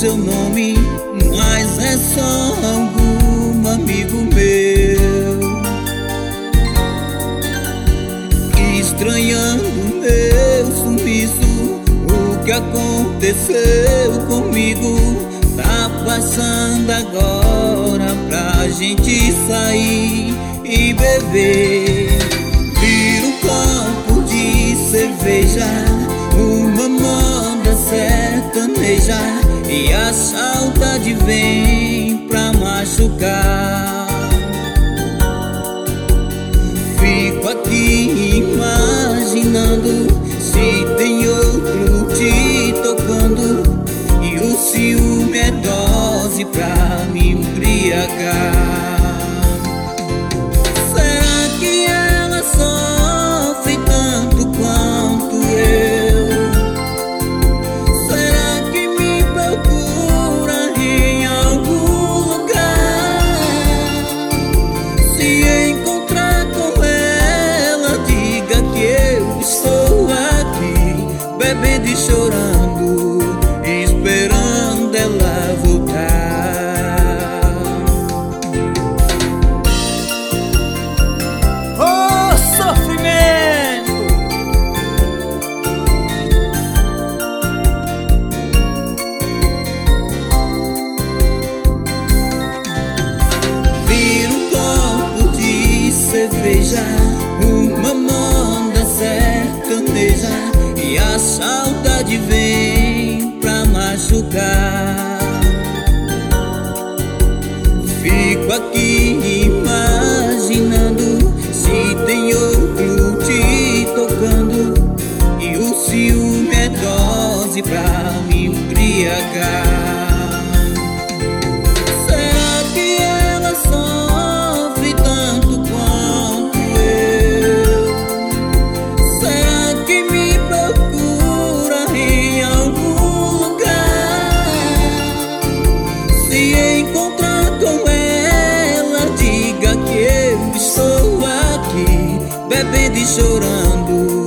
seu nome, mas é só algum amigo meu, estranhando meu sumiço. O que aconteceu comigo tá passando agora pra gente sair e beber. Vira um copo de cerveja, uma moda sertaneja, e a saudade vem pra machucar. Fico aqui imaginando se tem outro te tocando, e o ciúme é dose pra me embriagar. Será que ela sofre tanto quanto eu? Será que me procura em algum lugar? Se encontrar com ela, diga que eu estou aqui, bebendo e chorando, esperando ela voltar. Oh, sofrimento! Vira um copo de cerveja, uma moda sertaneja, e a saudade vem pra machucar. Fico aqui imaginando se tem outro te tocando, e o ciúme é dose pra me embriagar. Será que ela sofre tanto quanto eu? Será que me procura em algum lugar? Se encontrar com ela, diga que eu estou aqui, bebendo e chorando,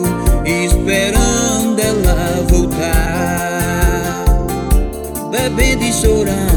esperando ela voltar, bebendo e chorando.